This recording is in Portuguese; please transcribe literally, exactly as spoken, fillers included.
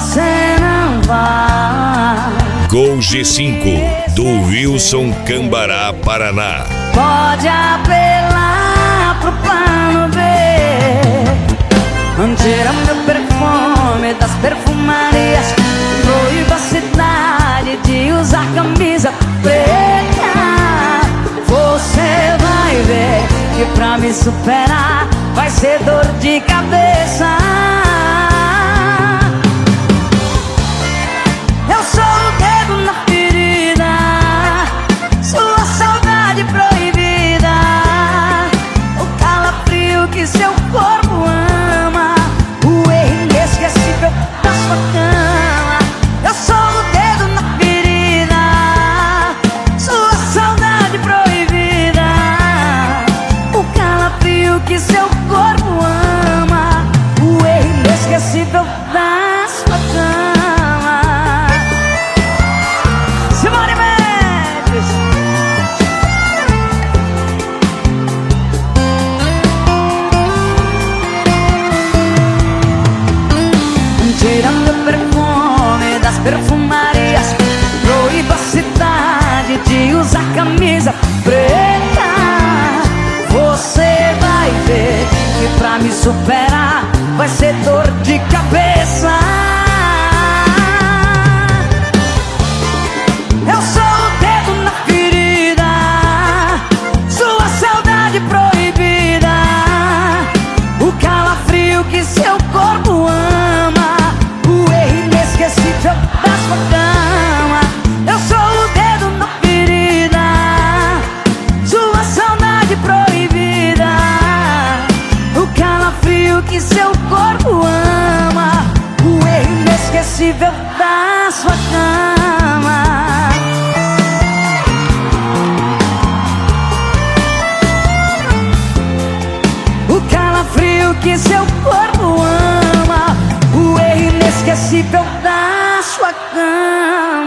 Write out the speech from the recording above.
você não vai. Gol G cinco, do Wilson Cambará, Paraná. Pode apelar pro plano B. Tira meu perfume das perfumarias. Proíba a cidade de usar camisa preta. Você vai ver que pra me superar vai ser dor de cabeça. Eu sou o dedo na ferida, sua saudade proibida, o calafrio que seu corpo ama, o erro inesquecível da sua cama. Eu sou o dedo na ferida, sua saudade proibida, o calafrio que seu corpo ama, o erro inesquecível da sua cama. Tirando o perfume das perfumarias, proíba a cidade de usar camisa preta. Você vai ver que pra me superar vai ser dor de cabeça. Eu sou o dedo na ferida, sua saudade proibida, o calafrio que seu corpo ama, da sua cama. Eu sou o dedo na ferida, sua saudade proibida, o calafrio que seu corpo ama, o erro inesquecível da sua cama. O calafrio que seu corpo ama, o erro inesquecível da sua cama.